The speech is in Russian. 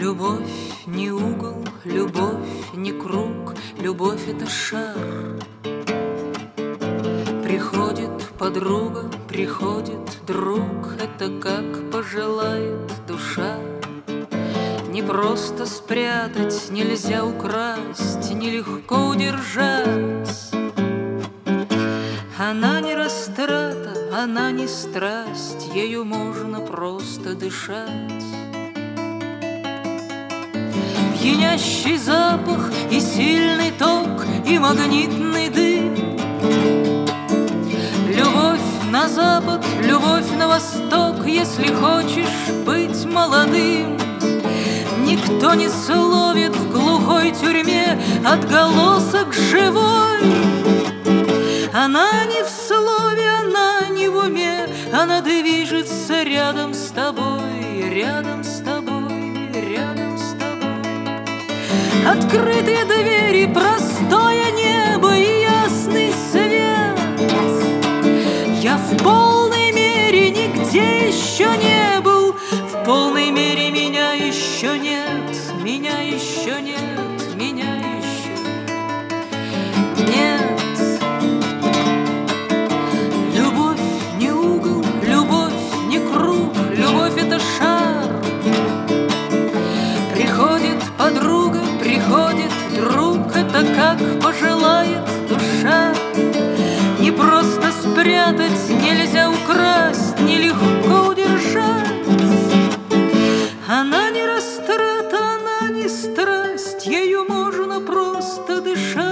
Любовь не угол, любовь не круг, любовь — это шар. Приходит подруга, приходит друг, это как пожелает душа. Не просто спрятать, нельзя украсть, нелегко удержать. Она не растрата, она не страсть, ею можно просто дышать. Пьянящий запах и сильный ток, и магнитный дым. Любовь на запад, любовь на восток, если хочешь быть молодым. Никто не словит в глухой тюрьме отголосок живой. Она не в слове, она не в уме, она движется рядом с тобой, рядом с тобой, рядом с тобой. Открытые двери, простое небо и ясный свет. Я в полной мере нигде еще не был, в полной мере меня еще нет, меня еще нет, меня еще нет. Любовь не угол, любовь не круг, любовь — это шар. Приходит подруга, приходит друг, это как пожелает душа. Не просто спрятать, нельзя украсть, нелегко удержать. Она не растрата, она не страсть, ею можно просто дышать.